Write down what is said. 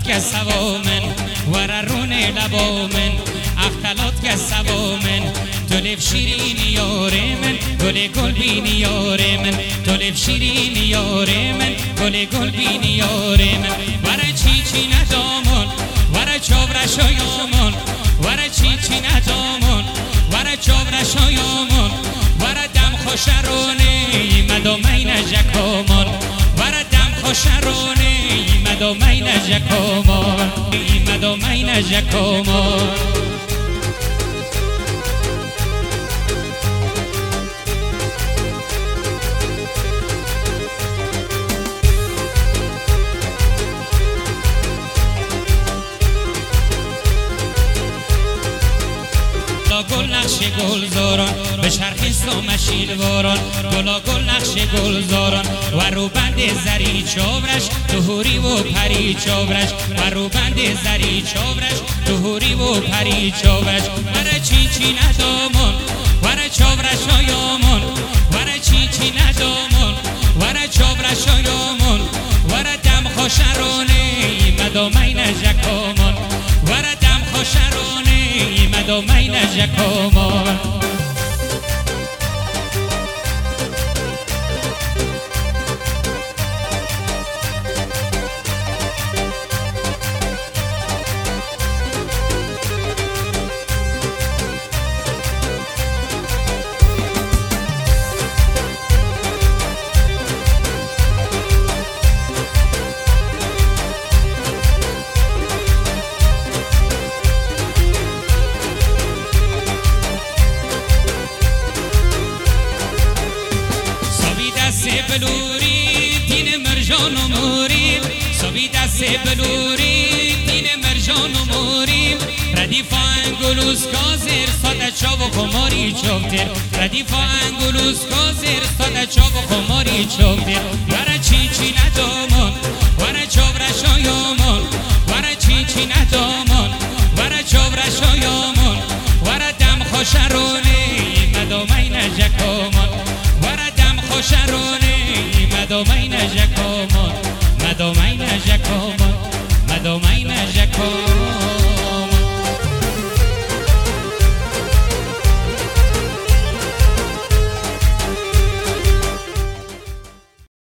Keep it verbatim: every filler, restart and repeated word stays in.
که سوامن وررون لبامن اختلات که سوامن دلف شیرین یاره من گل گل بینی یاره من دلف شیرین یاره من گل گل بینی یاره من ورا چی چی ندامون ورا چابر شایامون ورا چی چی ندامون ورا چابر شایامون ورا دم خوشرونه مدامین جکامون ورا دم خوشرونه مدامین جکامون مدامین جکامون گل نقش گل زاران به چرخ سامشیل واران گلا گل نقش گل زاران و روبند زری چاورش دهوری و پری چاورش و روبند زری چاورش دهوری و پری چاورش ورا چی چی ندامون ورا چاورش آیامون ورا چی چی ندامون ورا چاورش آیامون ورا دم خوشرونه مدامین جکامون ورا دم خوشرونه مدامین جکامون بلوری دین مرجان و موریم صبی دست بلوری دین مرجان و موریم ردیف انگلوس کازر ساده چاو و خماری چوکتر ردیف انگلوس کازر ساده چاو و خماری چوکتر ورا چی چی ندامون ورا چاورش آیامون ورا چی چی ندامون ورا چاورش آیامون ورا دم خوشرونه مدامین جکامون ورا دم خوشرونه